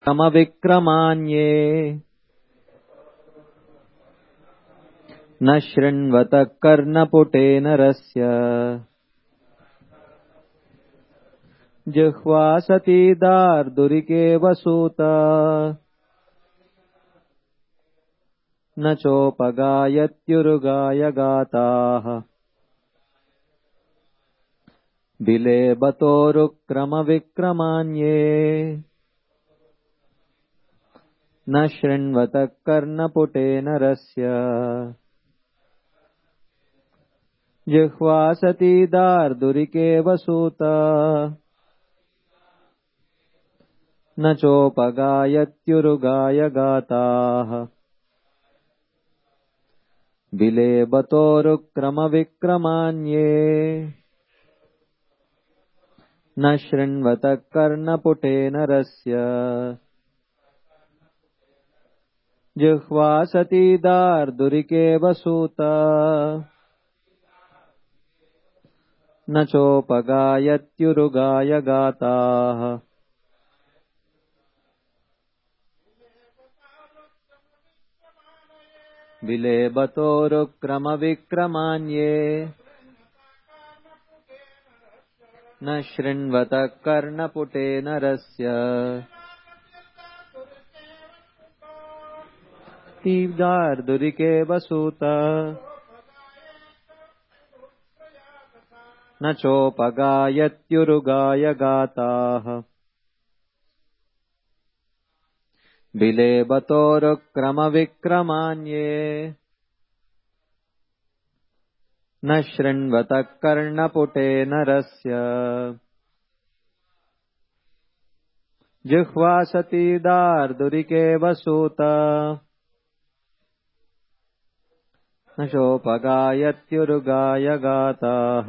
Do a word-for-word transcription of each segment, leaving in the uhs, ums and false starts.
क्रमविक्रमान्ये न शृण्वत कर्णपुटे नरस्य जिह्वा सतीदार्दुरिकेव सूत न चोपगायत्युरुगाय गाताः बिलेबतोरुक्रमविक्रमान्ये न शृण्वत कर्णपुटे नरस्य जिह्वा सतीदार्दुरिकेव सूत न चोपगायत्युरुगाय गाताः बिलेबतोरुक्रमविक्रमान्ये न शृण्वत कर्णपुटे नरस्य जिह्वा सतीदार्दुरिकेव सूत न चोपगायत्युरुगाय गाताः बिलेबतोरुक्रमविक्रमान्ये न शृण्वत कर्णपुटे नरस्य तीदार्दुरिकेव सूत न चोपगायत्युरुगाय गाताः बिलेबतोरुक्रमविक्रमान्ये न शृण्वत कर्णपुटे नरस्य जिह्वा सतीदार्दुरिकेव सूत न चोपगायत्युरुगाय गाताः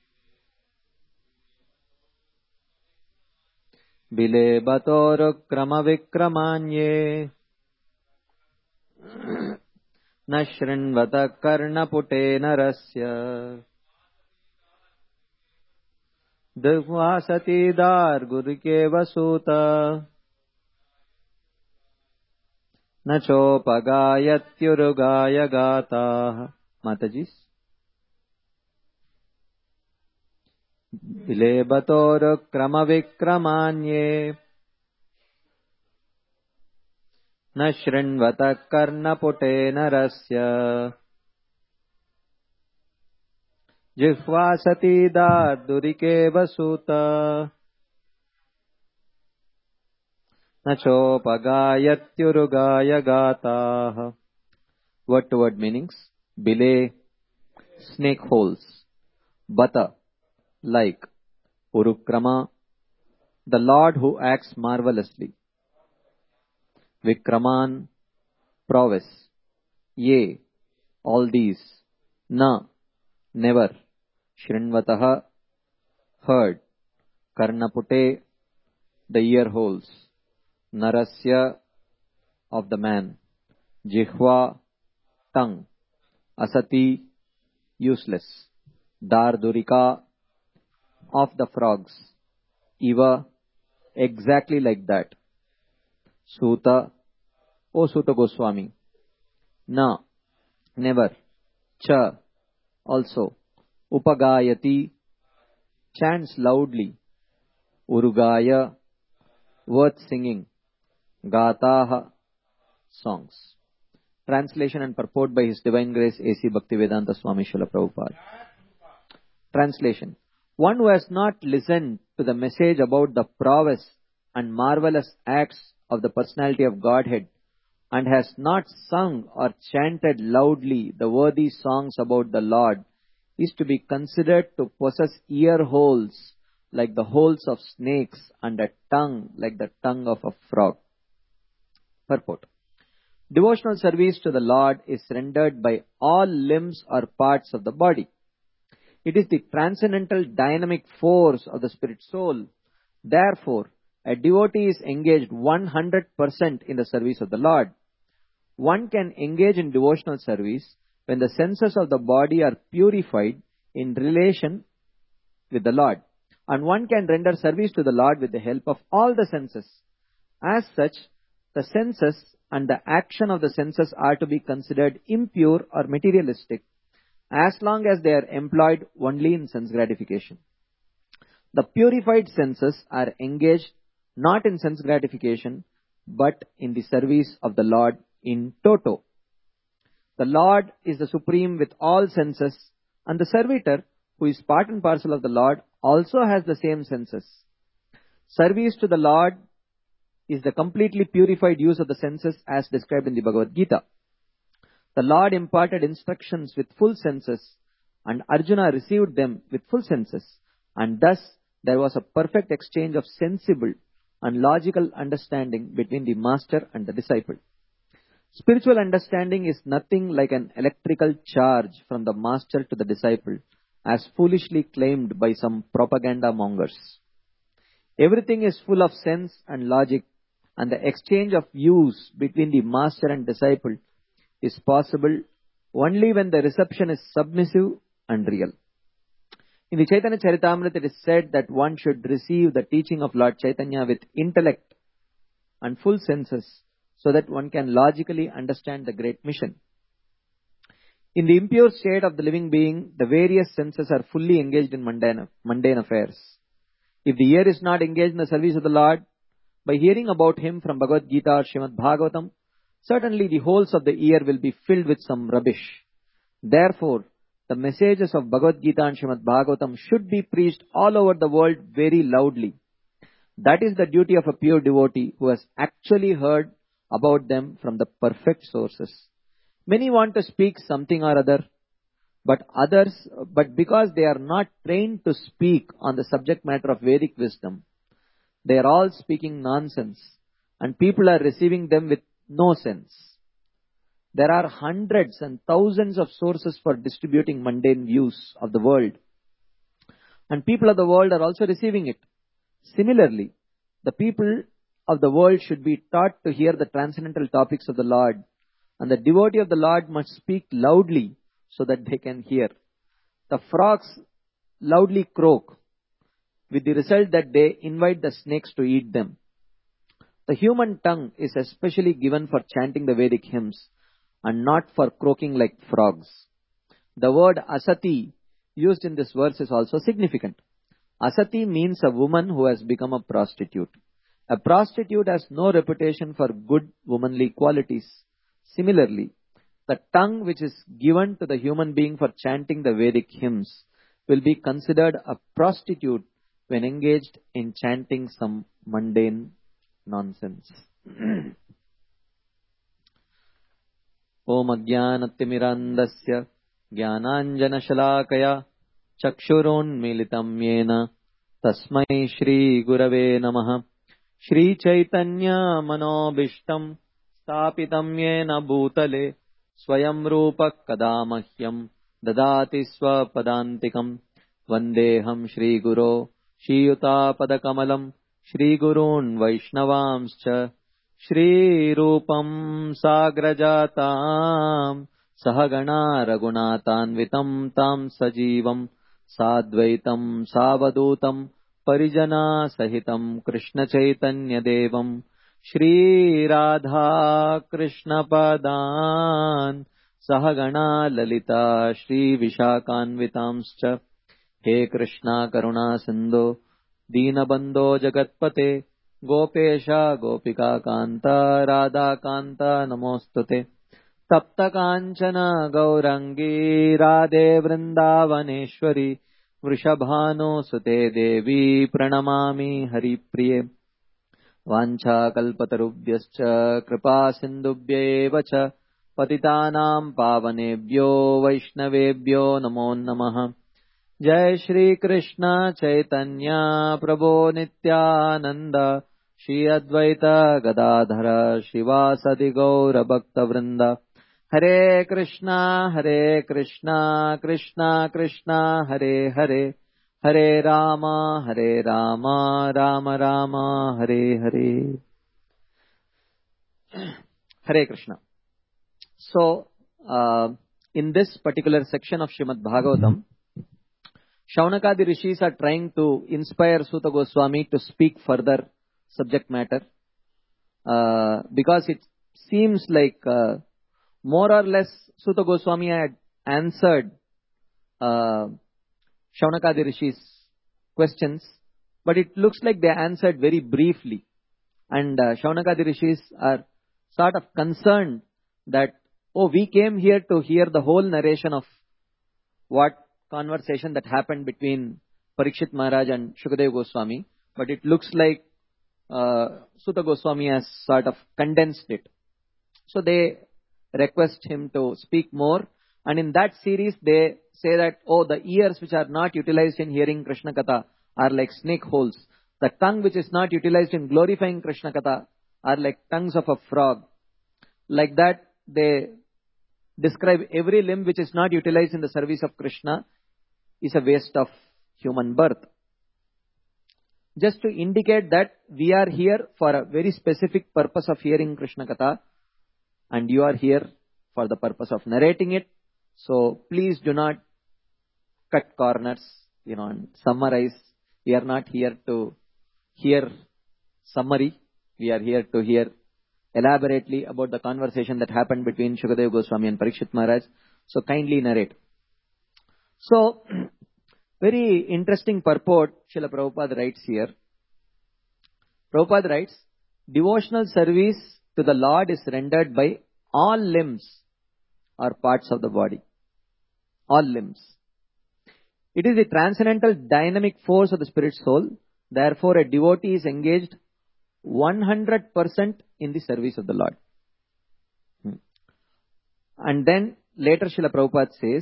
बिलेबतोरुक्रमविक्रमान्ये न शृण्वत कर्णपुटे नरस्य जिह्वा सतीदार्दुरिकेव सूत न चोपगायत्युरुगाय गाताः. माताजी, बिलेबतोरुक्रमविक्रमान्ये न शृण्वत कर्णपुटे नरस्य जिह्वा सतीदार्दुरिकेव सूत न चोपगायत्युरुगाय गाताः. Word to word meanings. Bile, snake holes. Bata, like. Urukrama, the Lord who acts marvelously. Vikraman, prowess. Ye, all these. Na, never. Shrinvataha, heard. Karnapute, the ear holes. Narasya, of the man. Jihva, tongue. Asati, useless. Dardurika, of the frogs. Iva, exactly like that. Suta, O Suta Goswami. Na, never. Cha, also. Upagayati, chants loudly. Urugaya, worth singing. Gataha, songs. Translation and purport by His Divine Grace A C Bhaktivedanta Swami Srila Prabhupada. Translation. One who has not listened to the message about the prowess and marvelous acts of the personality of Godhead and has not sung or chanted loudly the worthy songs about the Lord is to be considered to possess ear holes like the holes of snakes and a tongue like the tongue of a frog. Purport. Devotional service to the Lord is rendered by all limbs or parts of the body. It is the transcendental dynamic force of the spirit soul. Therefore, a devotee is engaged one hundred percent in the service of the Lord. One can engage in devotional service when the senses of the body are purified in relation with the Lord. And one can render service to the Lord with the help of all the senses. As such, the senses and the action of the senses are to be considered impure or materialistic as long as they are employed only in sense gratification. The purified senses are engaged not in sense gratification but in the service of the Lord in toto. The Lord is the supreme with all senses, and the servitor, who is part and parcel of the Lord, also has the same senses. Service to the Lord is the completely purified use of the senses as described in the Bhagavad Gita. The Lord imparted instructions with full senses, and Arjuna received them with full senses, and thus there was a perfect exchange of sensible and logical understanding between the master and the disciple. Spiritual understanding is nothing like an electrical charge from the master to the disciple, as foolishly claimed by some propaganda mongers. Everything is full of sense and logic, and the exchange of views between the master and disciple is possible only when the reception is submissive and real. In the Chaitanya Charitamrita, it is said that one should receive the teaching of Lord Chaitanya with intellect and full senses, so that one can logically understand the great mission. In the impure state of the living being, the various senses are fully engaged in mundane, mundane affairs. If the ear is not engaged in the service of the Lord, by hearing about Him from Bhagavad Gita or Srimad Bhagavatam, certainly the holes of the ear will be filled with some rubbish. Therefore, the messages of Bhagavad Gita and Srimad Bhagavatam should be preached all over the world very loudly. That is the duty of a pure devotee who has actually heard about them from the perfect sources. Many want to speak something or other, but others, but because they are not trained to speak on the subject matter of Vedic wisdom, they are all speaking nonsense, and people are receiving them with no sense. There are hundreds and thousands of sources for distributing mundane views of the world, and people of the world are also receiving it. Similarly, the people of the world should be taught to hear the transcendental topics of the Lord, and the devotee of the Lord must speak loudly so that they can hear. The frogs loudly croak, with the result that they invite the snakes to eat them. The human tongue is especially given for chanting the Vedic hymns and not for croaking like frogs. The word asati used in this verse is also significant. Asati means a woman who has become a prostitute. A prostitute has no reputation for good womanly qualities. Similarly, the tongue which is given to the human being for chanting the Vedic hymns will be considered a prostitute when engaged in chanting some mundane nonsense. Om Ajnanatimirandasya Jnananjana Shalakaya Chakshurunmilitam Yena Tasmai Shri Gurave Namaha. Shri Chaitanya Manobishtam Stapitam Yena Bhutale Swayam Rupa Kadamahyam Dadati Swapadantikam Vandeham Shri Guru Shiyuta Padakamalam Shri Gurun Vaishnavamscha Shri Rupam Sagrajatam Sahagana Raghunathanvitam Tam Sajivam Sadvaitam Savadutam Parijana Sahitam Krishna Chaitanya Devam Shri Radha Krishna Padan Sahagana Lalita Shri Vishakanvitamscha. He Krishna Karuna Sindhu Deenabandho Jagatpate Gopesha Gopika Kanta Radha Kanta Namostute Tapta Kanchana Gaurangi Radhe Vrindavaneshwari Vrishabhano Sute Devi Pranamami Hari Priye Vancha Kalpatarubhyascha Kripa Sindhubhya Vacha Patitanam Pavanebhyo Vaishnavebhyo Namo Namaha. Jai Shri Krishna Chaitanya Prabhu Nityananda Shri Advaita Gadadhara Shivasadi Gaura Bhakta Vrinda. Hare Krishna Hare Krishna Krishna Krishna Hare Hare Hare Rama Hare Rama Rama Rama Hare Hare. Hare Krishna. So, uh, in this particular section of Srimad Bhagavatam, Shaunakadi Rishis are trying to inspire Suta Goswami to speak further subject matter. uh, because it seems like uh, more or less Suta Goswami had answered uh, Shaunakadi Rishi's questions, but it looks like they answered very briefly. And uh, Shaunakadi Rishis are sort of concerned that, oh, we came here to hear the whole narration of what conversation that happened between Parikshit Maharaj and Shukadeva Goswami, but it looks like uh, Suta Goswami has sort of condensed it. So they request him to speak more, and in that series they say that, oh, the ears which are not utilized in hearing Krishna Katha are like snake holes. The tongue which is not utilized in glorifying Krishna Katha are like tongues of a frog. Like that, they describe every limb which is not utilized in the service of Krishna is a waste of human birth. Just to indicate that we are here for a very specific purpose of hearing Krishna Katha, and you are here for the purpose of narrating it. So please do not cut corners, you know, and summarize. We are not here to hear summary. We are here to hear elaborately about the conversation that happened between Shukadeva Goswami and Parikshit Maharaj. So kindly narrate. So, very interesting purport Srila Prabhupada writes here. Prabhupada writes, devotional service to the Lord is rendered by all limbs or parts of the body. All limbs. It is the transcendental dynamic force of the spirit soul. Therefore, a devotee is engaged one hundred percent in the service of the Lord. Hmm. And then later Srila Prabhupada says,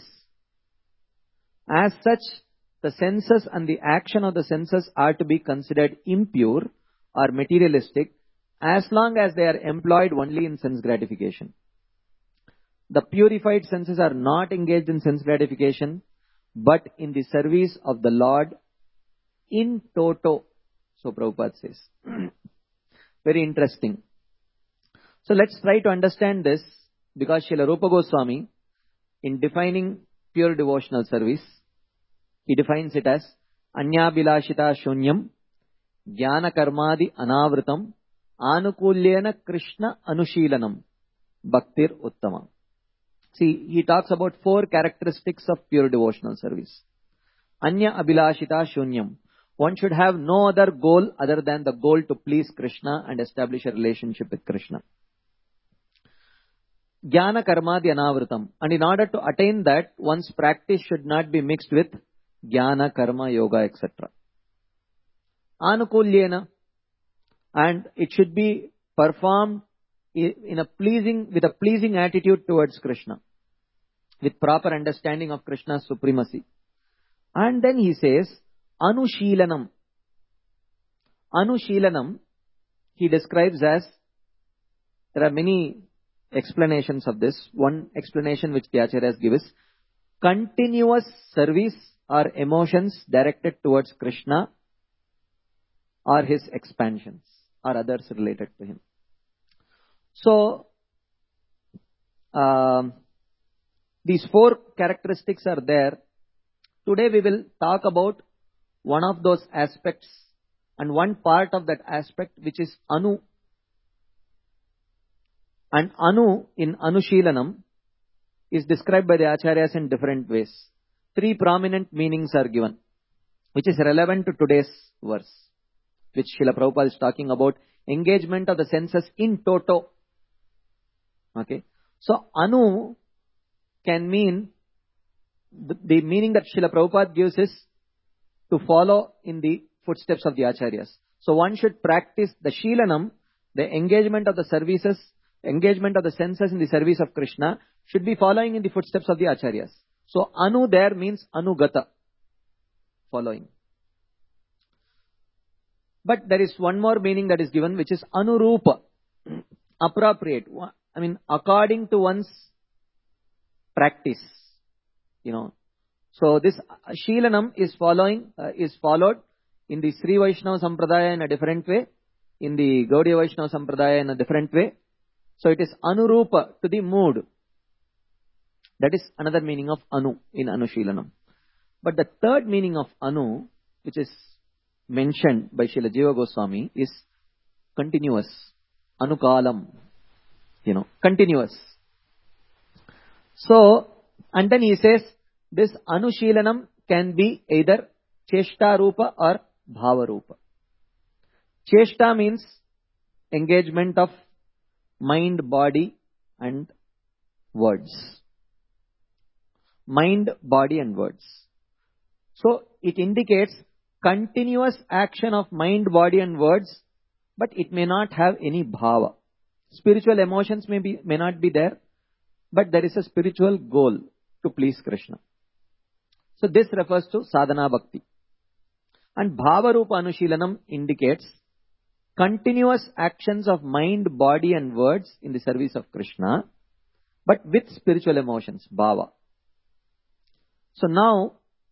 as such, the senses and the action of the senses are to be considered impure or materialistic as long as they are employed only in sense gratification. The purified senses are not engaged in sense gratification, but in the service of the Lord in toto. So Prabhupada says. Very interesting. So let's try to understand this, because Srila Rupa Goswami, in defining pure devotional service, he defines it as Anyabhilashita Shunyam Jnana Karmadi Anavritam Anukulyena Krishna Anushilanam Bhaktir Uttama. See, he talks about four characteristics of pure devotional service. Anya Abhilashita Shunyam. One should have no other goal other than the goal to please Krishna and establish a relationship with Krishna. Jnana Karmadi Anavritam. And in order to attain that, one's practice should not be mixed with Jnana, Karma, Yoga, et cetera. Anukulyena. And it should be performed in a pleasing, with a pleasing attitude towards Krishna, with proper understanding of Krishna's supremacy. And then he says, Anushilanam. Anushilanam, he describes as, there are many explanations of this. One explanation which the Acharyas give is, continuous service or emotions directed towards Krishna or his expansions or others related to him. So, um, these four characteristics are there. Today we will talk about one of those aspects and one part of that aspect, which is Anu. And Anu in Anushilanam is described by the Acharyas in different ways. Three prominent meanings are given, which is relevant to today's verse, which Srila Prabhupada is talking about, engagement of the senses in toto. Okay. So, Anu can mean, the, the meaning that Srila Prabhupada gives is to follow in the footsteps of the Acharyas. So, one should practice the Shilanam, the engagement of the services, engagement of the senses in the service of Krishna, should be following in the footsteps of the Acharyas. So, Anu there means Anugata, following. But there is one more meaning that is given, which is Anurupa, appropriate. I mean, according to one's practice, you know. So this Shilanam is following, uh, is followed in the Sri Vaishnava Sampradaya in a different way, in the Gaudiya Vaishnava Sampradaya in a different way. So it is Anurupa, to the mood. That is another meaning of Anu in Anushilanam. But the third meaning of Anu, which is mentioned by Srila Jiva Goswami, is continuous. anukalam, you know, continuous. So, and then he says, this anushilanam can be either cheshta rupa or bhava rupa. Cheshta means engagement of mind, body and words. Mind, body and words. So, it indicates continuous action of mind, body and words, but it may not have any bhava. Spiritual emotions may be, may not be there, but there is a spiritual goal to please Krishna. So this refers to sadhana bhakti. And bhava rupa anushilanam indicates continuous actions of mind, body and words in the service of Krishna, but with spiritual emotions, bhava. So now,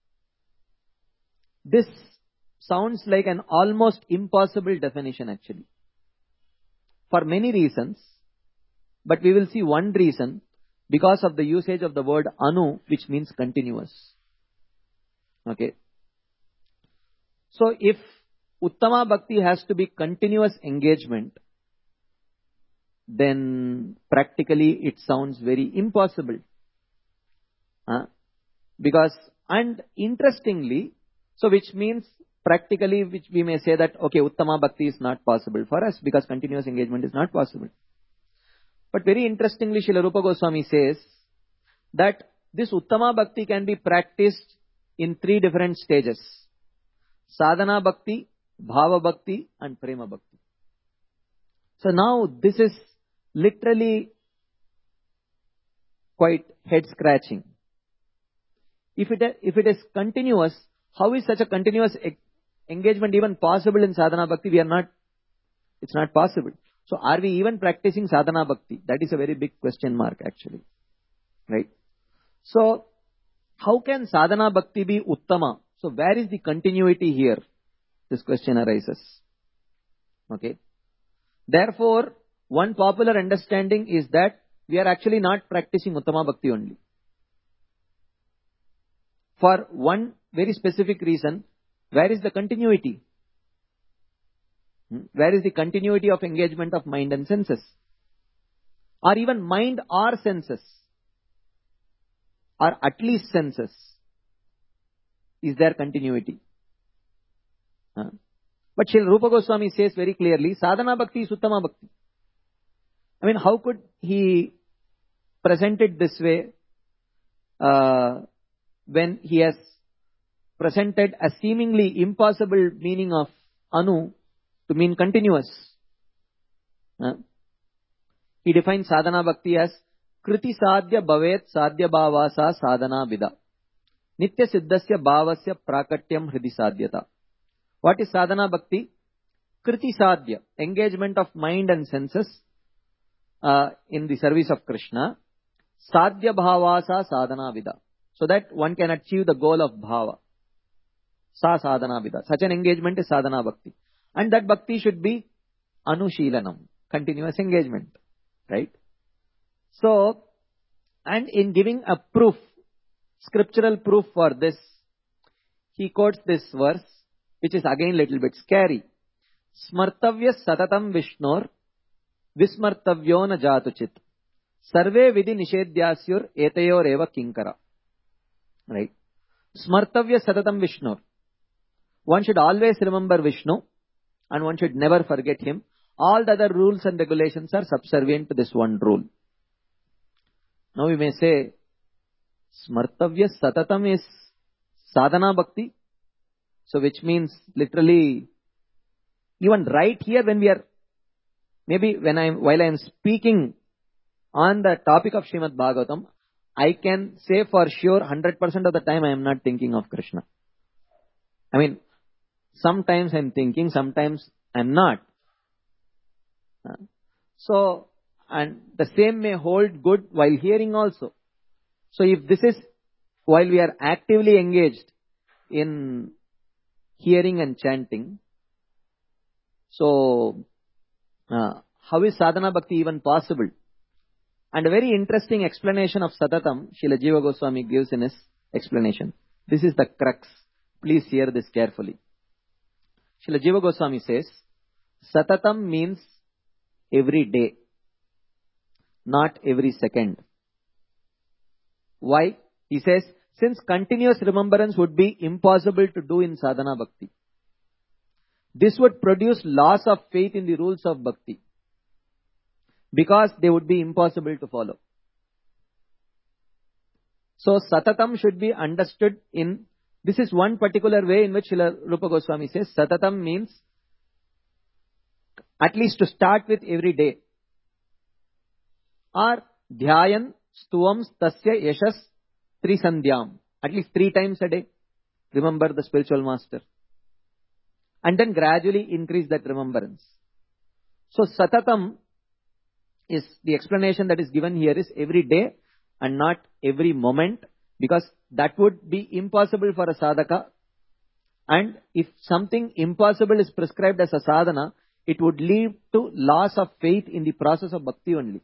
this sounds like an almost impossible definition actually, for many reasons, but we will see one reason, because of the usage of the word anu, which means continuous. Okay. So if Uttama Bhakti has to be continuous engagement, then practically it sounds very impossible. Huh? Because, and interestingly, so which means practically, which we may say that, okay, Uttama Bhakti is not possible for us because continuous engagement is not possible. But very interestingly, Srila Rupa Goswami says that this Uttama Bhakti can be practiced in three different stages. Sadhana Bhakti, Bhava Bhakti and Prema Bhakti. So now this is literally quite head scratching. If it, if it is continuous, how is such a continuous engagement even possible in Sadhana Bhakti? We are not, it's not possible. So are we even practicing sadhana bhakti? That is a very big question mark actually. Right? So, how can sadhana bhakti be uttama? So where is the continuity here? This question arises. Okay. Therefore, one popular understanding is that we are actually not practicing uttama bhakti only. For one very specific reason, where is the continuity? Where is the continuity of engagement of mind and senses? Or even mind or senses? Or at least senses? Is there continuity? Huh? But Srila Rupa Goswami says very clearly, sadhana bhakti is uttama bhakti. I mean, how could he present it this way uh, when he has presented a seemingly impossible meaning of anu to mean continuous? Uh, he defines sadhana bhakti as kriti sadhya bhavet sadhya bhavasa sadhana vida nitya siddhasya bhavasya prakatyam hridi sadhyata. What is sadhana bhakti? Kriti sadhya, engagement of mind and senses uh, in the service of Krishna. Sadhya bhavasa sadhana vida, so that one can achieve the goal of bhava. Sa sadhana vida. Such an engagement is sadhana bhakti. And that bhakti should be anushilanam, continuous engagement, right? So, and in giving a proof, scriptural proof for this, he quotes this verse, which is again little bit scary. Smartavya satatam vishnor vismartavyo na jatuchit sarve vidhi nishedyasyur etayor eva kinkara. Right? Smartavya satatam vishnor. One should always remember Vishnu, and one should never forget him. All the other rules and regulations are subservient to this one rule. Now we may say, Smartavya Satatam is sadhana bhakti. So which means literally, even right here when we are, maybe when I am, while I am speaking on the topic of Srimad Bhagavatam, I can say for sure one hundred percent of the time I am not thinking of Krishna. I mean, sometimes I am thinking, sometimes I am not. So, and the same may hold good while hearing also. So if this is, while we are actively engaged in hearing and chanting, so uh, how is sadhana bhakti even possible? And a very interesting explanation of Satatam, Srila Jiva Goswami gives in his explanation. This is the crux. Please hear this carefully. Srila Jiva Goswami says, Satatam means every day, not every second. Why? He says, since continuous remembrance would be impossible to do in sadhana bhakti. This would produce loss of faith in the rules of bhakti, because they would be impossible to follow. So satatam should be understood in, this is one particular way in which Srila Rupa Goswami says, satatam means at least to start with every day. Or dhyayan stuvam tasya yashas trisandhyam. At least three times a day. Remember the spiritual master. And then gradually increase that remembrance. So satatam is the explanation that is given here is every day and not every moment, because that would be impossible for a sadhaka. And if something impossible is prescribed as a sadhana, it would lead to loss of faith in the process of bhakti only.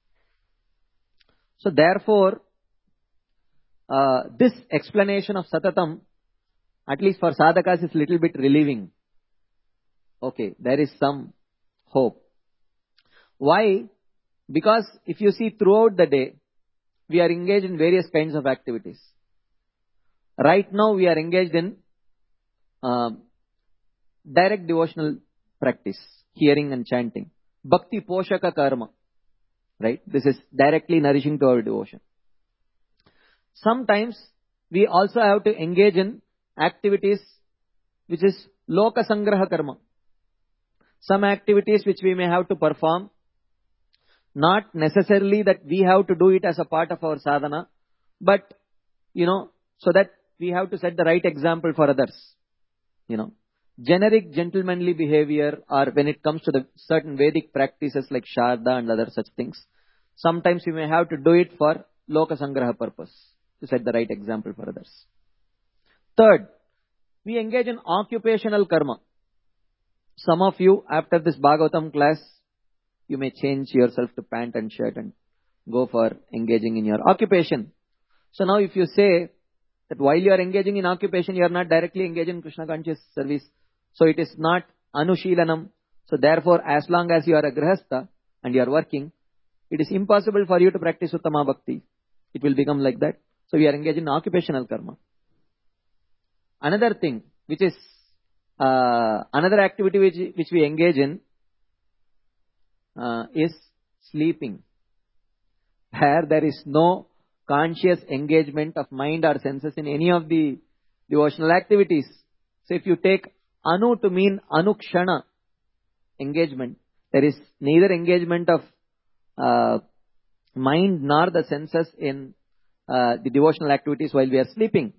So therefore, uh, this explanation of satatam, at least for sadhakas, is little bit relieving. Okay, there is some hope. Why? Because if you see throughout the day, we are engaged in various kinds of activities. Right now we are engaged in uh, direct devotional practice, hearing and chanting. Bhakti poshaka karma. Right? This is directly nourishing to our devotion. Sometimes we also have to engage in activities which is loka sangraha karma. Some activities which we may have to perform, not necessarily that we have to do it as a part of our sadhana, but, you know, so that we have to set the right example for others. You know, generic gentlemanly behavior, or when it comes to the certain Vedic practices like Sharda and other such things, sometimes we may have to do it for loka sangraha purpose, to set the right example for others. Third, we engage in occupational karma. Some of you, after this Bhagavatam class, you may change yourself to pant and shirt and go for engaging in your occupation. So now if you say that while you are engaging in occupation, you are not directly engaged in Krishna conscious service, so it is not anushilanam. So therefore, as long as you are a grihastha and you are working, it is impossible for you to practice Uttama Bhakti. It will become like that. So we are engaged in occupational karma. Another thing, which is uh, another activity which, which we engage in uh, is sleeping. Where there is no conscious engagement of mind or senses in any of the devotional activities. So if you take anu to mean anukshana, engagement, there is neither engagement of uh, mind nor the senses in uh, the devotional activities while we are sleeping.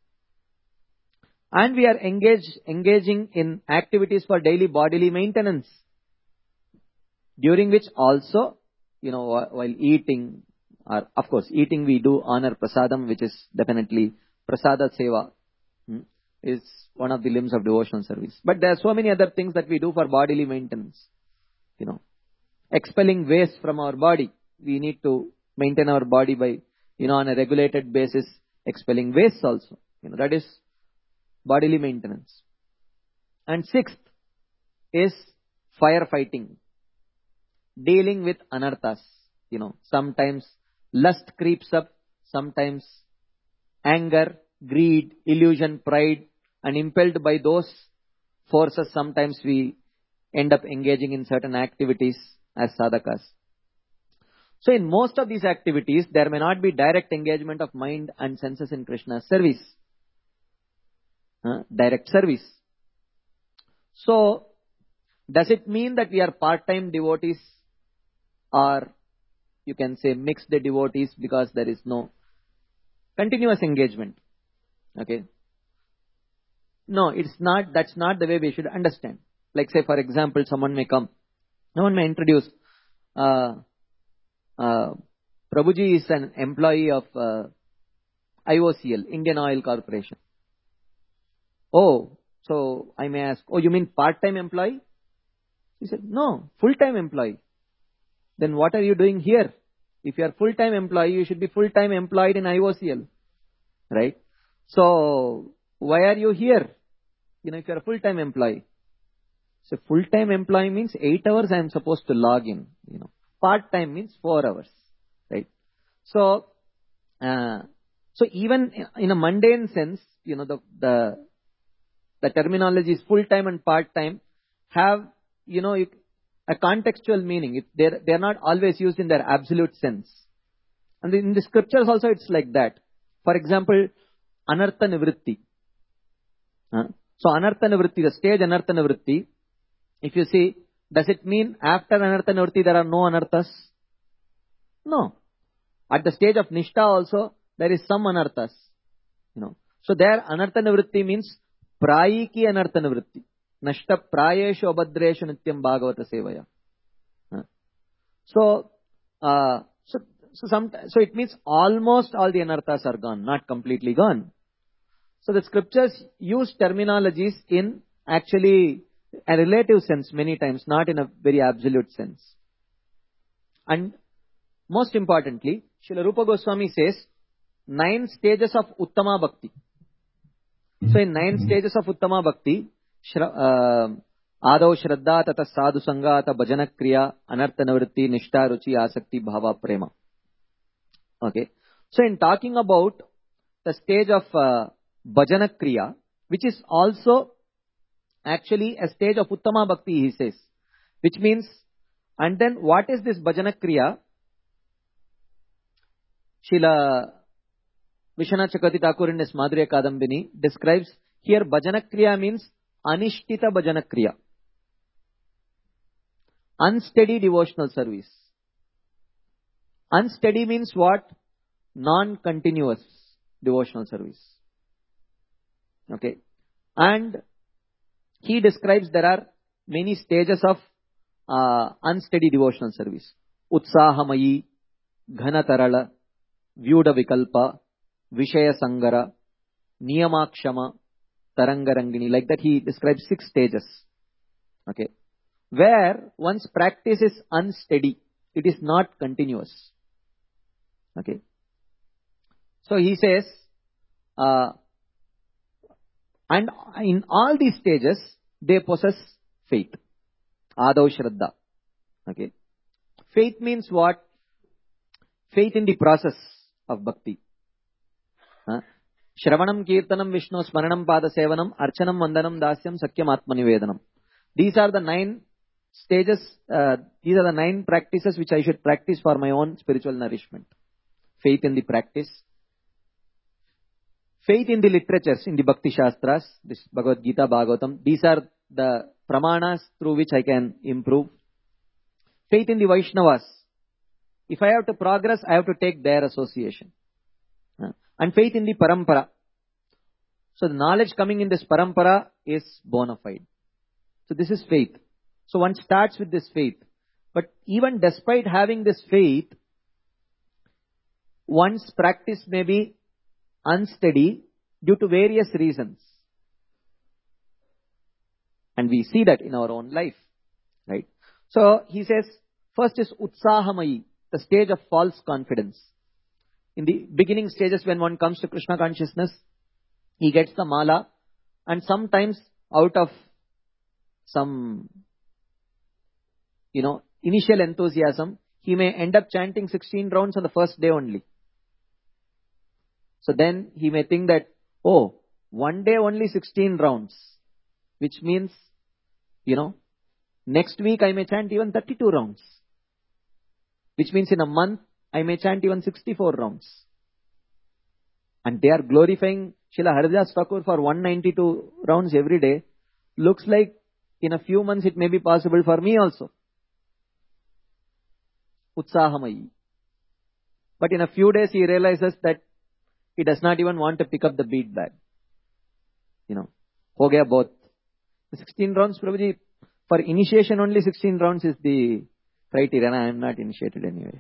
And we are engaged, engaging in activities for daily bodily maintenance, during which also, you know, while eating, or of course eating we do honor prasadam, which is definitely prasada seva, hmm, is one of the limbs of devotional service. But there are so many other things that we do for bodily maintenance. You know, expelling waste from our body. We need to maintain our body by, you know, on a regulated basis, expelling waste also. You know, that is bodily maintenance. And sixth is firefighting, dealing with anarthas. You know, sometimes lust creeps up, sometimes anger, greed, illusion, pride, and impelled by those forces, sometimes we end up engaging in certain activities as sadhakas. So in most of these activities, there may not be direct engagement of mind and senses in Krishna's service. Uh, direct service. So, does it mean that we are part-time devotees, or you can say mixed devotees, because there is no continuous engagement? Okay. No, it's not, that's not the way we should understand. Like say for example, someone may come, someone may introduce, uh, uh, Prabhuji is an employee of uh, I O C L, Indian Oil Corporation. Oh, so I may ask, oh, you mean part-time employee? He said, no, full-time employee. Then what are you doing here? If you are full-time employee, you should be full-time employed in I O C L. Right? So, why are you here? You know, if you are a full-time employee. So full-time employee means eight hours I am supposed to log in. You know, part-time means four hours, right? So, uh, so even in a mundane sense, you know, the the the terminologies full-time and part-time have, you know, a contextual meaning. It, they're they're not always used in their absolute sense. And in the scriptures also, it's like that. For example, anartha nivritti. Uh, so anartha nivritti, the stage anartha nivritti. If you see, does it mean after anartha nivritti there are no anarthas? No. At the stage of nishtha also, there is some anarthas. You know. So there anartha nivritti means prayiki anartha nivritti. Nashta prayeshu abhadreshu nityam bhagavata sevaya. Uh, so, uh, so, so, some, so it means almost all the anarthas are gone, not completely gone. So the scriptures use terminologies in actually a relative sense many times, not in a very absolute sense. And most importantly, Srila Rupa Goswami says, nine stages of Uttama Bhakti. So in nine stages of Uttama Bhakti, Adau Shraddha, Tata Sadhu Sangha, Tata Bhajana Kriya, Anartha Nivritti, Nishta Ruchi, Asakti, Bhava, Prema. Okay. So in talking about the stage of uh, Bhajana Kriya, which is also actually a stage of Uttama Bhakti, he says. Which means, and then what is this Bhajana Kriya? Srila Vishwanath Chakravarti Thakur in his Madhurya Kadambini describes here Bhajana Kriya means Anishtita Bhajana Kriya. Unsteady devotional service. Unsteady means what? Non-continuous devotional service. Okay. And he describes there are many stages of uh, unsteady devotional service. Utsahamayi, Ghanatarala, Vyuda Vikalpa, Vishaya Sangara, Niyamakshama, Tarangarangini. Like that he describes six stages. Okay. Where one's practice is unsteady. It is not continuous. Okay. So he says, uh, and in all these stages, they possess faith. Adau Shraddha. Okay. Faith means what? Faith in the process of bhakti. Huh? Shravanam, Kirtanam, Vishnu, Smaranam, Pada Sevanam, Archanam, Vandanam, Dasyam, Sakyam, Atmanivedanam. These are the nine stages, uh, these are the nine practices which I should practice for my own spiritual nourishment. Faith in the practice. Faith in the literatures, in the Bhakti Shastras, this Bhagavad Gita, Bhagavatam. These are the pramanas through which I can improve. Faith in the Vaishnavas. If I have to progress, I have to take their association. Uh, and faith in the Parampara. So the knowledge coming in this Parampara is bona fide. So this is faith. So one starts with this faith. But even despite having this faith, one's practice may be unsteady due to various reasons. And we see that in our own life. Right? So he says, first is Utsahamayi, the stage of false confidence. In the beginning stages when one comes to Krishna consciousness, he gets the mala, and sometimes out of some, you know, initial enthusiasm, he may end up chanting sixteen rounds on the first day only. So then he may think that, oh, one day only sixteen rounds, which means, you know, next week I may chant even thirty-two rounds. Which means in a month, I may chant even sixty-four rounds. And they are glorifying Srila Haridas Thakur for one hundred ninety-two rounds every day. Looks like in a few months it may be possible for me also. Utsahamayi. But in a few days he realizes that he does not even want to pick up the bead bag. You know, ho gaya both. The sixteen rounds, Prabhuji, for initiation only sixteen rounds is the criteria. I am not initiated anyway.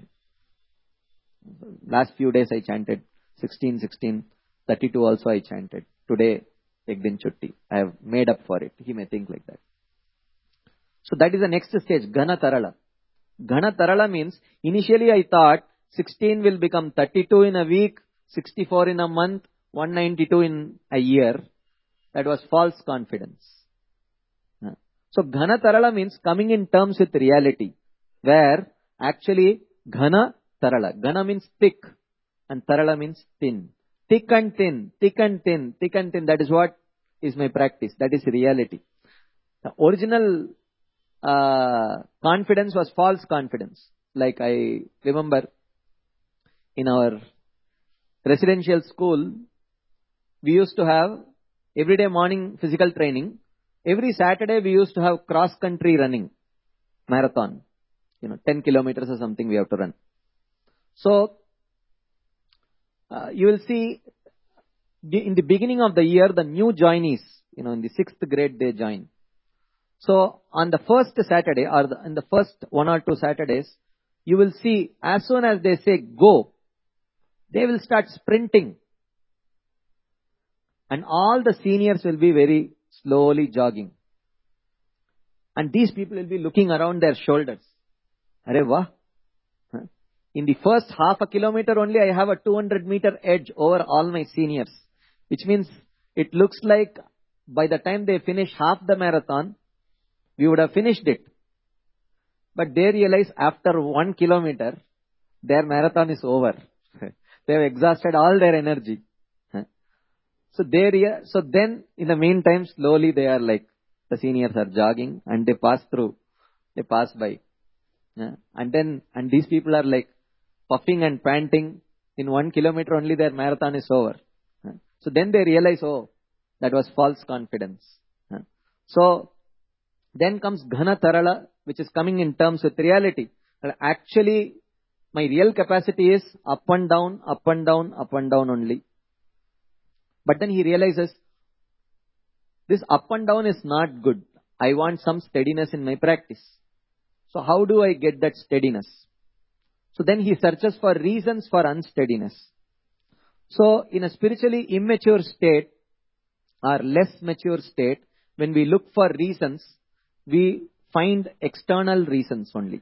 Last few days I chanted sixteen, sixteen, thirty-two also I chanted. Today, ek din chutti. I have made up for it. He may think like that. So that is the next stage, Ghana Tarala. Ghana Tarala means, initially I thought sixteen will become thirty-two in a week, sixty-four in a month, one hundred ninety-two in a year. That was false confidence. So Ghana Tarala means coming in terms with reality, where actually Ghana Tarala. Ghana means thick and Tarala means thin. Thick and thin, thick and thin, thick and thin. That is what is my practice. That is reality. The original uh, confidence was false confidence. Like I remember in our residential school, we used to have everyday morning physical training. Every Saturday we used to have cross country running, marathon. You know, ten kilometers or something we have to run. So, uh, you will see in the beginning of the year, the new joinees, you know, in the sixth grade they join. So, on the first Saturday or the, in the first one or two Saturdays, you will see as soon as they say go, they will start sprinting. And all the seniors will be very slowly jogging. And these people will be looking around their shoulders. Arey wah. In the first half a kilometer only, I have a two hundred meter edge over all my seniors. Which means it looks like by the time they finish half the marathon, we would have finished it. But they realize after one kilometer, their marathon is over. They have exhausted all their energy. So they rea- so then in the meantime, slowly they are like, the seniors are jogging and they pass through, they pass by. Yeah. And then, and these people are like puffing and panting. In one kilometer only their marathon is over. Yeah. So then they realize, oh, that was false confidence. Yeah. So then comes Ghana Tarala, which is coming in terms with reality. But actually, my real capacity is up and down, up and down, up and down only. But then he realizes, this up and down is not good. I want some steadiness in my practice. So how do I get that steadiness? So then he searches for reasons for unsteadiness. So in a spiritually immature state or less mature state, when we look for reasons, we find external reasons only.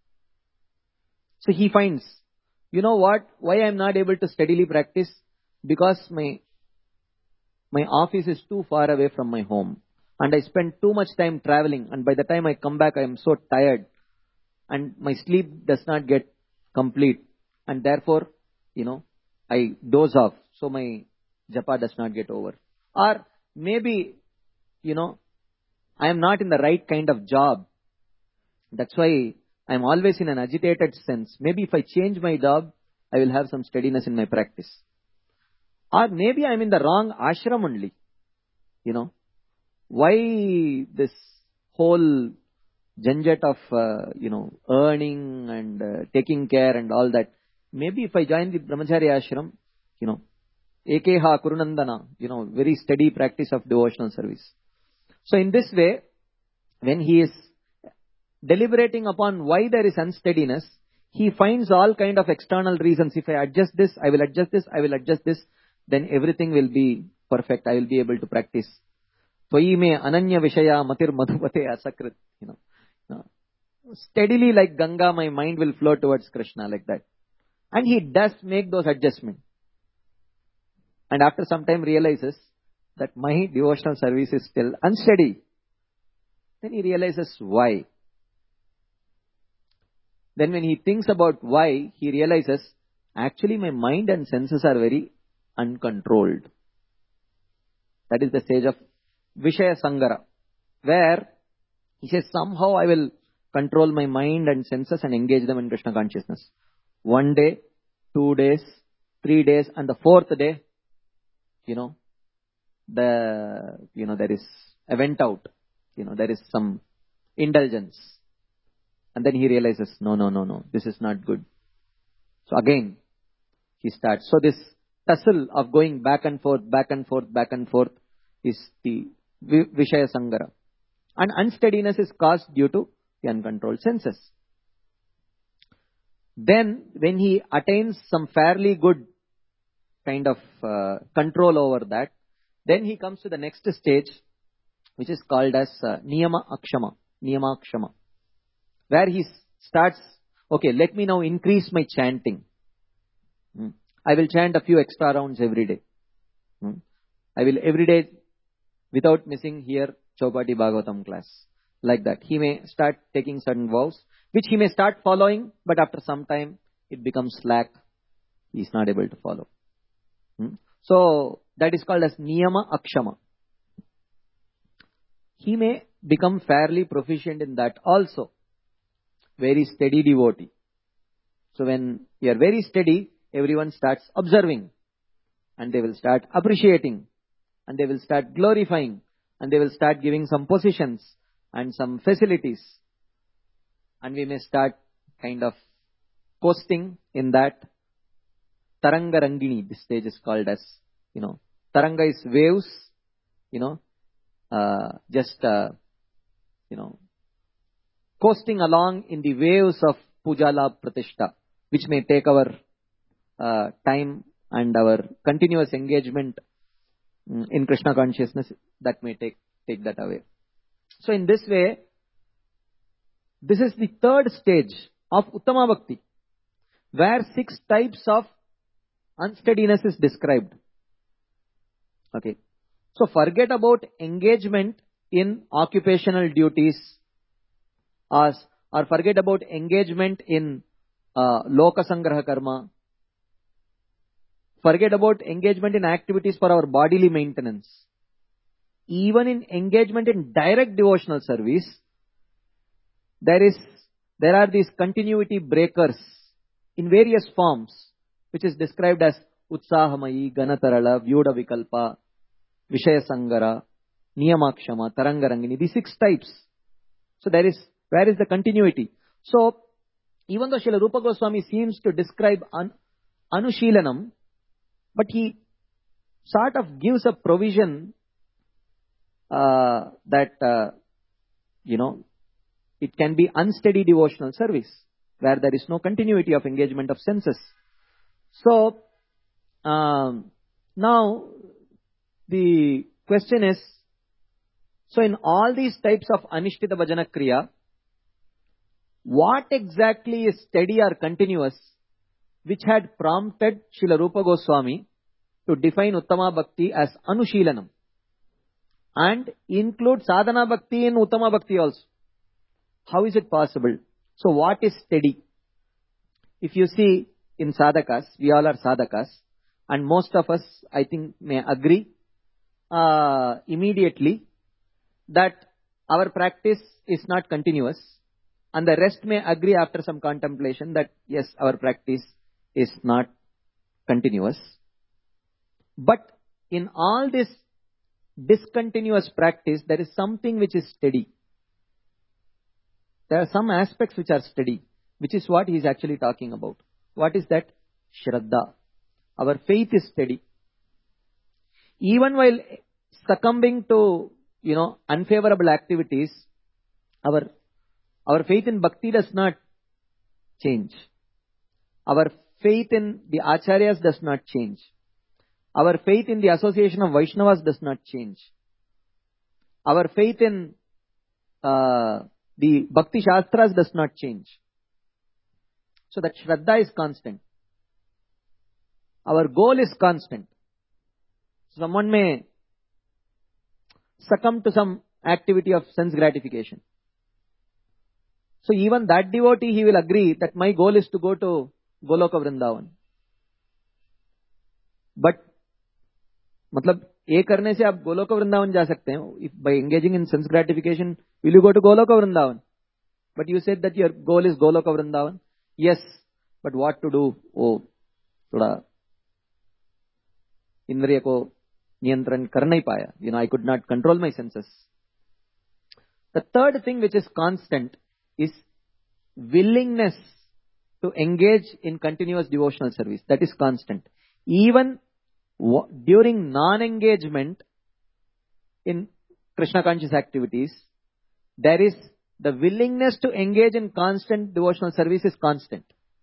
So he finds, you know what, why I am not able to steadily practice? Because my My office is too far away from my home and I spend too much time traveling, and by the time I come back I am so tired and my sleep does not get complete, and therefore, you know, I doze off, so my japa does not get over. Or maybe, you know, I am not in the right kind of job. That's why I am always in an agitated sense. Maybe if I change my job, I will have some steadiness in my practice. Or maybe I'm in the wrong ashram only. You know, why this whole janjat of, uh, you know, earning and uh, taking care and all that. Maybe if I join the Brahmachari ashram, you know, Ekeha Kurunandana, you know, very steady practice of devotional service. So in this way, when he is deliberating upon why there is unsteadiness, he finds all kind of external reasons. If I adjust this, I will adjust this, I will adjust this, then everything will be perfect. I will be able to practice. Tvayi me ananya vishaya matir madhupate asakrit. You know, steadily like Ganga, my mind will flow towards Krishna like that. And he does make those adjustments. And after some time realizes that my devotional service is still unsteady. Then he realizes why. Then when he thinks about why, he realizes, actually my mind and senses are very uncontrolled. That is the stage of Vishaya Sangara, where he says, somehow I will control my mind and senses and engage them in Krishna consciousness. One day, two days, three days, and the fourth day, you know, the, you know, there is a went out, you know, there is some indulgence. And then he realizes, no, no, no, no, this is not good. So again, he starts. So this tussle of going back and forth, back and forth, back and forth is the Vishaya Sangara. And unsteadiness is caused due to the uncontrolled senses. Then when he attains some fairly good kind of uh, control over that, then he comes to the next stage, which is called as uh, Niyama Akshama, Niyama Akshama, where he starts, okay, let me now increase my chanting. Hmm. I will chant a few extra rounds every day. Hmm. I will every day, without missing, hear Chaupati Bhagavatam class. like that. He may start taking certain vows, which he may start following, but after some time, it becomes slack. He is not able to follow. Hmm? So, that is called as niyama akshama. He may become fairly proficient in that also. Very steady devotee. So, when you are very steady, everyone starts observing. And they will start appreciating. And they will start glorifying. And they will start giving some positions and some facilities. And we may start kind of coasting in that. Taranga Rangini, this stage is called as, you know, Taranga is waves, you know, uh, just, uh, you know, coasting along in the waves of Pujala Pratishta, which may take our uh, time and our continuous engagement in Krishna consciousness, that may take, take that away. So in this way, this is the third stage of Uttama Bhakti, where six types of unsteadiness is described. Okay. So forget about engagement in occupational duties, or, or forget about engagement in uh, Loka Sangraha Karma. Forget about engagement in activities for our bodily maintenance. Even in engagement in direct devotional service, there is there are these continuity breakers in various forms, which is described as Utsahamayi, Ganatarala, Vyuda Vikalpa, Vishaya Sangara, Niyamakshama, Tarangarangini, these six types. So there is, where is the continuity? So, even though Srila Rupa Goswami seems to describe an, Anushilanam, but he sort of gives a provision uh, that, uh, you know, it can be unsteady devotional service, where there is no continuity of engagement of senses. So, um, now, the question is, so in all these types of Anishtita Bhajana Kriya, what exactly is steady or continuous, which had prompted Srila Rupa Goswami to define Uttama Bhakti as Anushilanam and include Sadhana Bhakti in Uttama Bhakti also? How is it possible? So what is steady? If you see in sadhakas, we all are sadhakas, and most of us, I think, may agree uh, immediately that our practice is not continuous, and the rest may agree after some contemplation that yes, our practice is not continuous. But in all this discontinuous practice, there is something which is steady. There are some aspects which are steady, which is what he is actually talking about. What is that? Shraddha. Our faith is steady. Even while succumbing to, you know, unfavorable activities, our, our faith in bhakti does not change. Our faith in the acharyas does not change. Our faith in the association of Vaishnavas does not change. Our faith in uh, the Bhakti Shastras does not change. So that Shraddha is constant. Our goal is constant. Someone may succumb to some activity of sense gratification. So even that devotee, he will agree that my goal is to go to Goloka Vrindavan. But, मतलब ये करने से आप गोलोक वृंदावन जा सकते हैं. If by engaging in sense gratification, will you go to Goloka Vrindavan? But you said that your goal is Goloka Vrindavan. Yes, but what to do? Oh, थोड़ा इंद्रिय को नियंत्रण कर नहीं पाया. You know, I could not control my senses. The third thing which is constant is willingness to engage in continuous devotional service. That is constant. Even during non-engagement in Krishna conscious activities, there is the willingness to engage in constant devotional service is constant.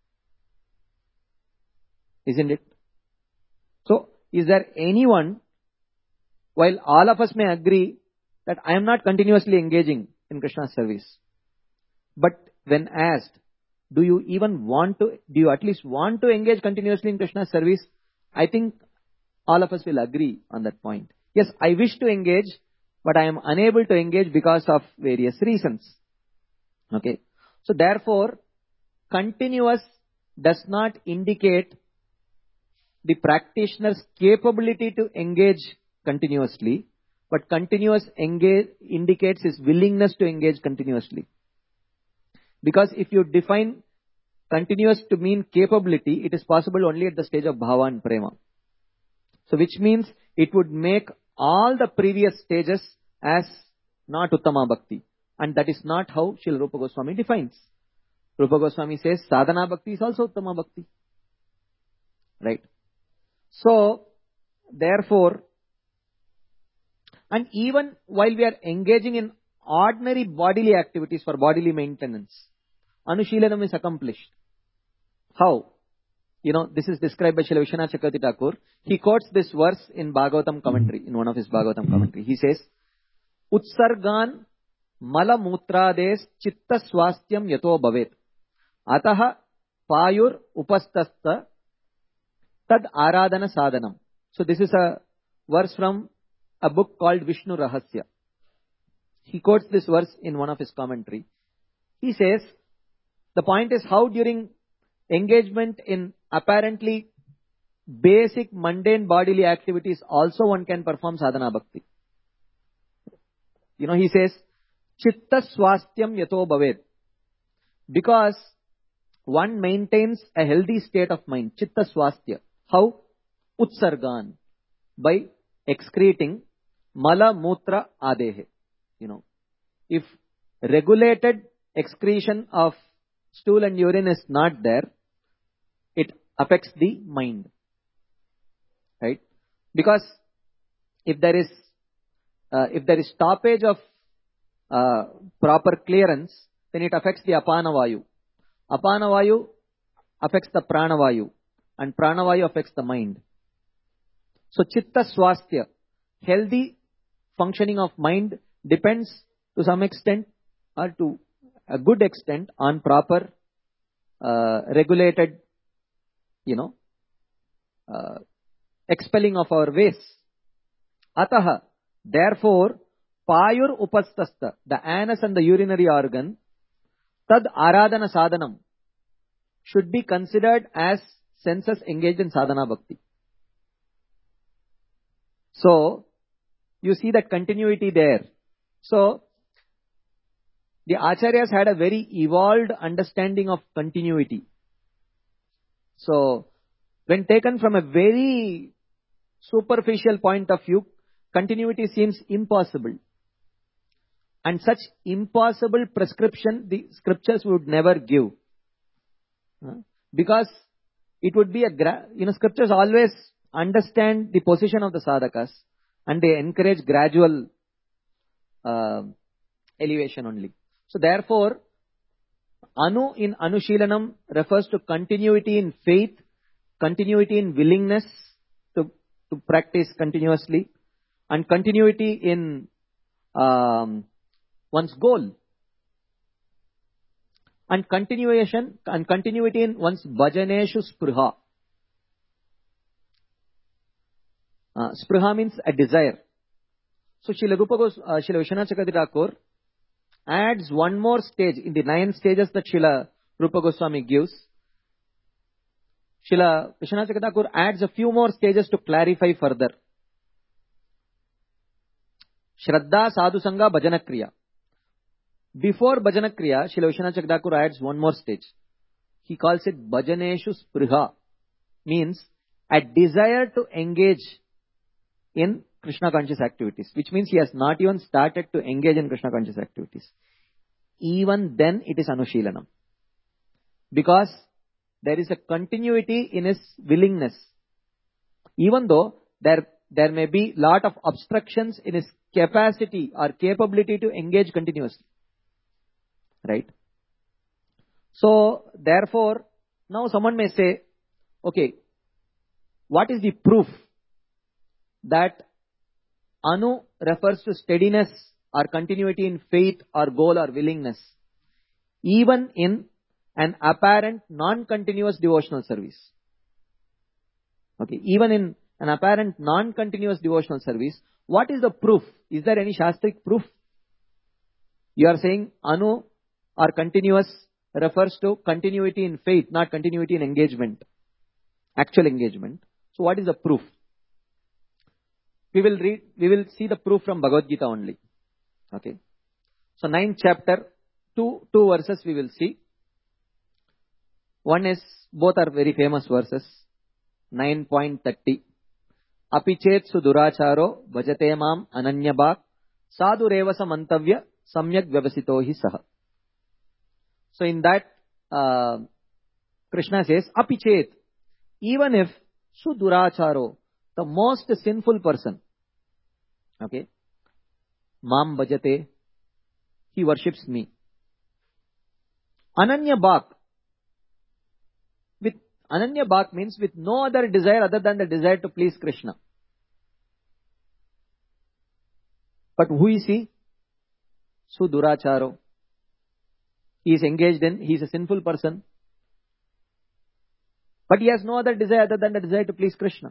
Isn't it? So, is there anyone, while all of us may agree that I am not continuously engaging in Krishna's service, but when asked, do you even want to, do you at least want to engage continuously in Krishna's service? I think all of us will agree on that point. Yes, I wish to engage, but I am unable to engage because of various reasons. Okay. So therefore, continuous does not indicate the practitioner's capability to engage continuously, but continuous engage indicates his willingness to engage continuously. Because if you define continuous to mean capability, it is possible only at the stage of bhava and prema. So which means it would make all the previous stages as not Uttama Bhakti. And that is not how Srila Rupa Goswami defines. Rupa Goswami says sadhana bhakti is also Uttama Bhakti. Right? So, therefore, and even while we are engaging in ordinary bodily activities for bodily maintenance, Anushilanam is accomplished. How? You know, this is described by Srila Vishwanath Chakravarti Thakur. He quotes this verse in Bhagavatam commentary, in one of his Bhagavatam commentary. He says, Utsargan mala mutrades chitta swastyam yato bhavet. Ataha payur upastasta tad aradhana sadhanam. So this is a verse from a book called Vishnu Rahasya. He quotes this verse in one of his commentary. He says, the point is how during engagement in apparently basic mundane bodily activities also one can perform sadhana bhakti. You know, he says, chitta swastyam yato bhavet. Because one maintains a healthy state of mind. Chitta swastya. How? Utsargan. By excreting mala mutra adehe. You know, if regulated excretion of stool and urine is not there, it affects the mind. Right? Because if there is uh, if there is stoppage of uh, proper clearance, then it affects the apana vayu. Apana vayu affects the prana vayu, and prana vayu affects the mind. So chitta swastya, healthy functioning of mind, depends to some extent or to a good extent on proper uh, regulated, you know, uh, expelling of our waste. Ataha, therefore, payur upastasta, the anus and the urinary organ, tad aradhana sadhanam, should be considered as senses engaged in sadhana bhakti. So, you see that continuity there. So, the Acharyas had a very evolved understanding of continuity. So, when taken from a very superficial point of view, continuity seems impossible. And such impossible prescription the scriptures would never give. Because it would be a, gra- you know, scriptures always understand the position of the sadhakas and they encourage gradual uh, elevation only. So therefore, Anu in Anushilanam refers to continuity in faith, continuity in willingness to, to practice continuously, and continuity in um, one's goal, and continuation and continuity in one's bhajaneshu spruha. Uh, spruha means a desire. So Srila Rupa Gos, uh, Srila Vishwanath Chakravarti Thakur adds one more stage in the nine stages that Srila Rupa Goswami gives. Srila Vishwanath Chakravarti Thakur adds a few more stages to clarify further. Shraddha, Sadhu Sangha, Bhajana Kriya. Before Bhajana Kriya, Srila Vishwanath Chakravarti Thakur adds one more stage. He calls it Bhajaneshu Spruha. Means a desire to engage in Krishna conscious activities. Which means he has not even started to engage in Krishna conscious activities. Even then it is Anushilanam. Because there is a continuity in his willingness. Even though there, there may be lot of obstructions in his capacity or capability to engage continuously. Right? So, therefore, now someone may say, okay, what is the proof that Anu refers to steadiness or continuity in faith or goal or willingness, even in an apparent non-continuous devotional service? Okay, even in an apparent non-continuous devotional service, What is the proof? Is there any Shastric proof? You are saying anu or continuous refers to continuity in faith, not continuity in engagement, actual engagement. So what is the proof? We will read, we will see the proof from Bhagavad Gita only. Okay. So ninth chapter, two, two verses we will see. One is, both are very famous verses. nine point thirty. Apichet suduracharo bhajate mam ananyabhak sadureva samantavya samyak vyavasito hi saha. So in that, uh, Krishna says, apichet, even if suduracharo, the most sinful person, okay, mam bhajate, he worships me. Ananya Bhak. With Ananya Bhak means with no other desire other than the desire to please Krishna. But who is he? Suduracharo. He is engaged in, he is a sinful person. But he has no other desire other than the desire to please Krishna.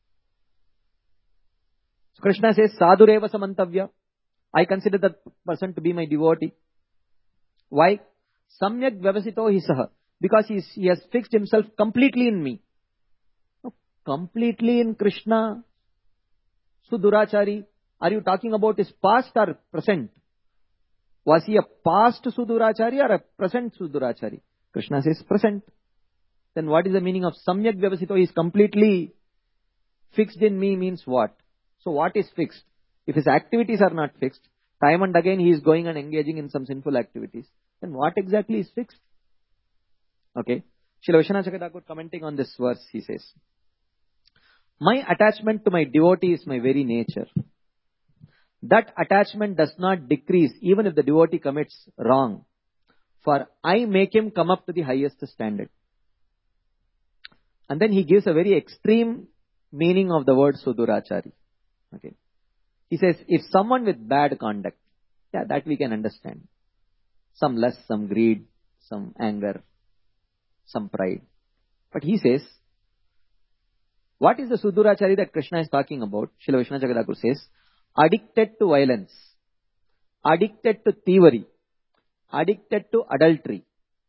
So Krishna says, Sadhureva samantavya. I consider that person to be my devotee. Why? Samyak vyavasito hi saha. Because he, is, he has fixed himself completely in me. Completely in Krishna. Sudurachari. Are you talking about his past or present? Was he a past Sudurachari or a present Sudurachari? Krishna says present. Then what is the meaning of Samyak Vyavasito? He is completely fixed in me means what? So what is fixed? If his activities are not fixed, time and again he is going and engaging in some sinful activities, then what exactly is fixed? Okay. Srila Vishwanath Chakravarti commenting on this verse, he says, my attachment to my devotee is my very nature. That attachment does not decrease even if the devotee commits wrong, for I make him come up to the highest standard. And then he gives a very extreme meaning of the word Sudurachari. Okay. He says, if someone with bad conduct, yeah, that we can understand. Some lust, some greed, some anger, some pride. But he says, what is the Sudurachari that Krishna is talking about? Srila Vishwanath Chakravarti says, addicted to violence, addicted to thievery, addicted to adultery.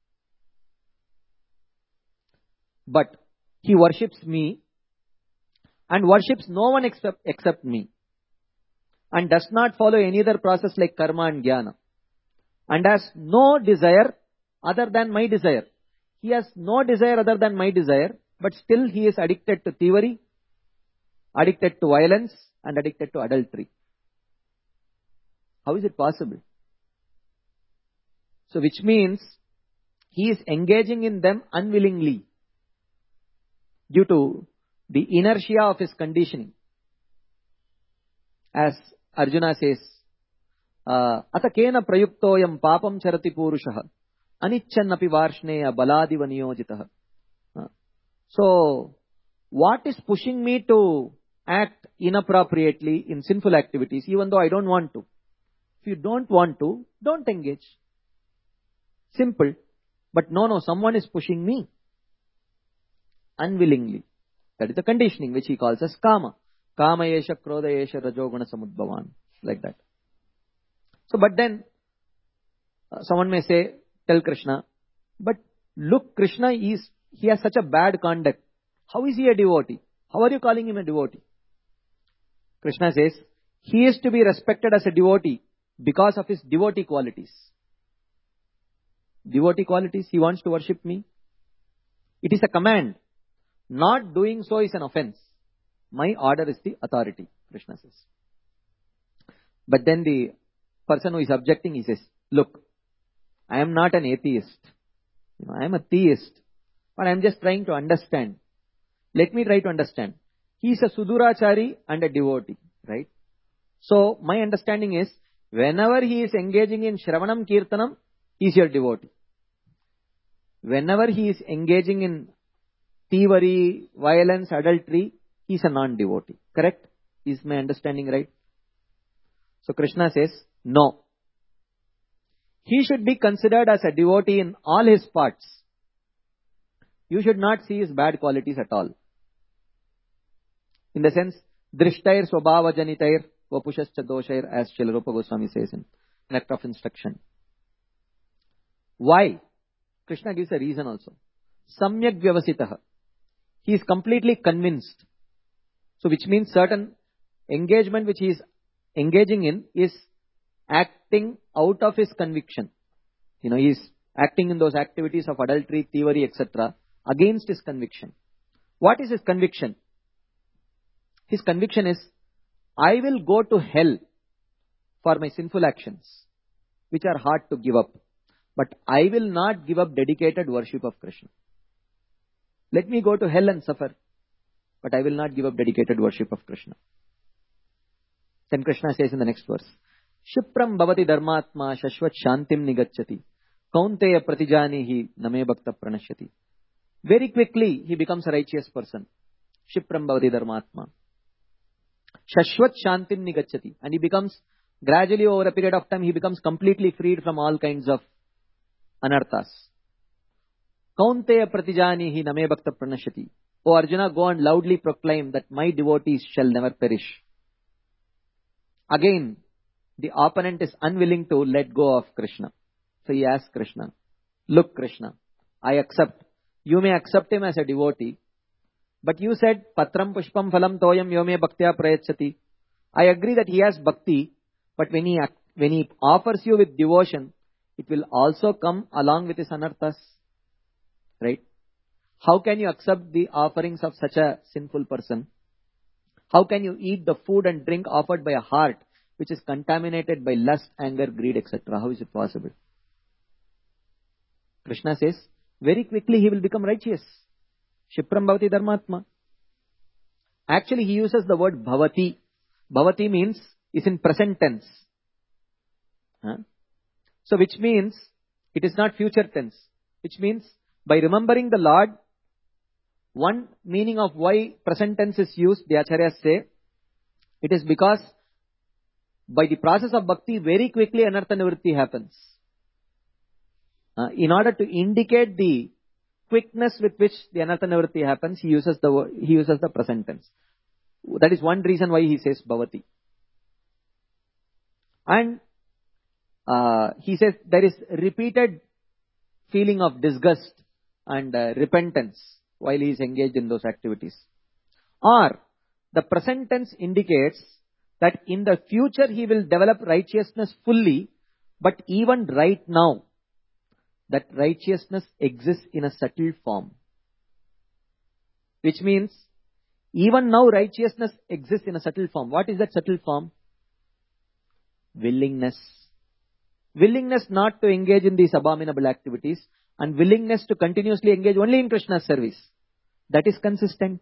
But he worships me and worships no one except, except me, and does not follow any other process like karma and jnana, and has no desire other than my desire. He has no desire other than my desire, but still he is addicted to thievery, addicted to violence, and addicted to adultery. How is it possible? So which means he is engaging in them unwillingly due to the inertia of his conditioning. As Arjuna says, Ata kena prayuktoyam papam charati purushaha anichannapi varshneya baladiva niyojitaha. So, what is pushing me to act inappropriately in sinful activities even though I don't want to? If you don't want to, don't engage. Simple. But no, no, someone is pushing me unwillingly. That is the conditioning which he calls as kama. Kama yesha krodha yesha rajoguna samudbhavan. Like that. So, but then, uh, someone may say, tell Krishna, but look, Krishna is, he has such a bad conduct. How is he a devotee? How are you calling him a devotee? Krishna says, he is to be respected as a devotee because of his devotee qualities. Devotee qualities, he wants to worship me. It is a command. Not doing so is an offense. My order is the authority, Krishna says. But then the person who is objecting, he says, look, I am not an atheist. You know, I am a theist. But I am just trying to understand. Let me try to understand. He is a Sudurachari and a devotee, right? So, my understanding is, whenever he is engaging in Shravanam Kirtanam, he is your devotee. Whenever he is engaging in thievery, violence, adultery, he is a non-devotee. Correct? Is my understanding right? So, Krishna says, no. He should be considered as a devotee in all his parts. You should not see his bad qualities at all. In the sense, drishtair swabhava janitair vapushascha doshair, as Srila Rupa Goswami says in Nectar of Instruction. Why? Krishna gives a reason also. Samyak vyavasitaha. He is completely convinced. So which means certain engagement which he is engaging in is acting out of his conviction. You know, he is acting in those activities of adultery, thievery, et cetera against his conviction. What is his conviction? His conviction is, I will go to hell for my sinful actions, which are hard to give up. But I will not give up dedicated worship of Krishna. Let me go to hell and suffer, but I will not give up dedicated worship of Krishna. Then Krishna says in the next verse, Shipram bhavati dharmatma shashvat shantim nigacchati kaunteya pratijanihi name bhakta pranashyati. Very quickly he becomes a righteous person. Shipram bhavati dharmatma shashvat shantim nigacchati. And he becomes, gradually over a period of time, he becomes completely freed from all kinds of anarthas. Kaunteya pratijanihi name bhakta pranashyati. O Arjuna, go and loudly proclaim that my devotees shall never perish. Again, the opponent is unwilling to let go of Krishna. So he asks Krishna, look Krishna, I accept. You may accept him as a devotee. But you said, Patram pushpam phalam toyam yome bhaktya prayachati. I agree that he has bhakti, but when he, when he offers you with devotion, it will also come along with his anarthas. Right? How can you accept the offerings of such a sinful person? How can you eat the food and drink offered by a heart which is contaminated by lust, anger, greed, et cetera? How is it possible? Krishna says, very quickly he will become righteous. Shipram bhavati dharmatma. Actually, he uses the word bhavati. Bhavati means, is in present tense. Huh? So which means, it is not future tense. Which means, by remembering the Lord, one meaning of why present tense is used, the Acharyas say, it is because by the process of bhakti, very quickly anartha nivritti happens. Uh, in order to indicate the quickness with which the anartha nivritti happens, he uses the he uses the present tense. That is one reason why he says bhavati. And uh, he says there is repeated feeling of disgust and uh, repentance while he is engaged in those activities. Or the present tense indicates that in the future he will develop righteousness fully, but even right now, that righteousness exists in a subtle form. Which means, even now righteousness exists in a subtle form. What is that subtle form? Willingness. Willingness not to engage in these abominable activities, and willingness to continuously engage only in Krishna's service. That is consistent.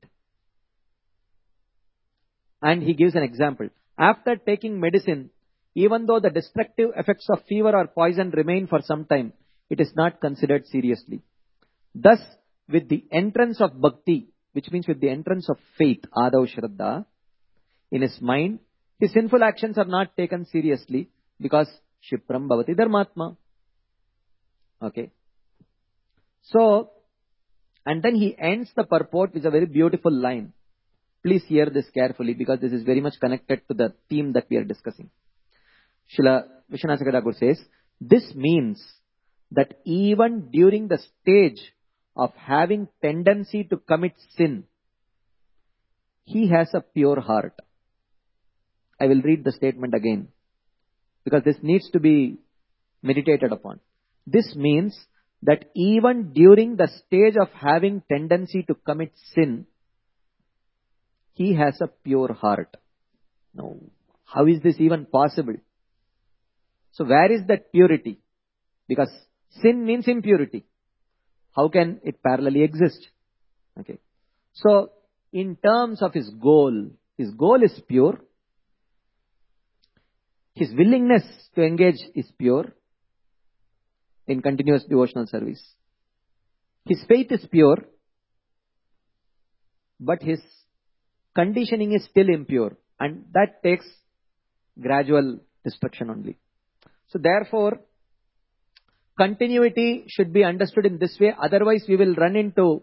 And he gives an example. After taking medicine, even though the destructive effects of fever or poison remain for some time, it is not considered seriously. Thus, with the entrance of bhakti, which means with the entrance of faith, adav shraddha, in his mind, his sinful actions are not taken seriously because Shipram bhavati dharmatma. Okay. So, and then he ends the purport with a very beautiful line. Please hear this carefully because this is very much connected to the theme that we are discussing. Srila Vishwanath Thakur says, this means that even during the stage of having tendency to commit sin, he has a pure heart. I will read the statement again because this needs to be meditated upon. This means that even during the stage of having tendency to commit sin, he has a pure heart. Now, how is this even possible? So where is that purity? Because sin means impurity. How can it parallelly exist? Okay. So, in terms of his goal, his goal is pure. His willingness to engage is pure in continuous devotional service. His faith is pure, but his conditioning is still impure, and that takes gradual destruction only. So therefore, continuity should be understood in this way, otherwise we will run into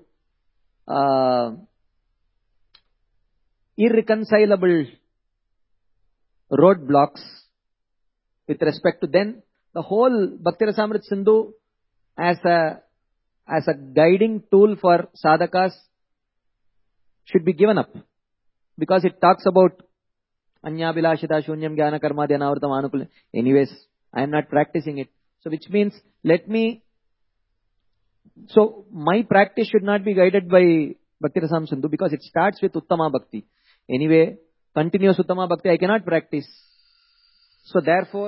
uh, irreconcilable roadblocks with respect to, then the whole Bhakti Rasamrita Sindhu as a as a guiding tool for sadhakas should be given up, because it talks about anya bilashita shunyam jnana karma dhyanavritam anukul. Anyways, I am not practicing it. So which means, let me, so my practice should not be guided by Bhakti Rasamrita Sindhu, because it starts with Uttama Bhakti. Anyway, continuous Uttama Bhakti I cannot practice. So therefore,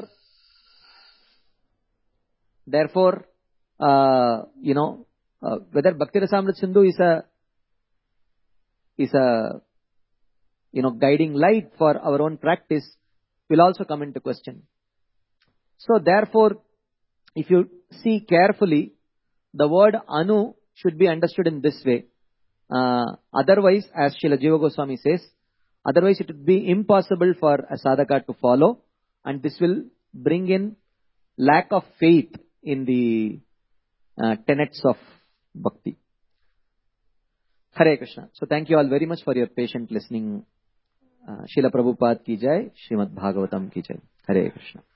therefore, uh, you know, uh, whether Bhakti Rasamrita Sindhu is a, is a, you know, guiding light for our own practice will also come into question. So therefore, if you see carefully, the word anu should be understood in this way. Uh, otherwise, as Srila Jiva Goswami says, otherwise it would be impossible for a sadhaka to follow, and this will bring in lack of faith in the uh, tenets of bhakti. Hare Krishna. So thank you all very much for your patient listening. Uh, Srila Prabhupada ki jai, Srimad Bhagavatam ki jai. Hare Krishna.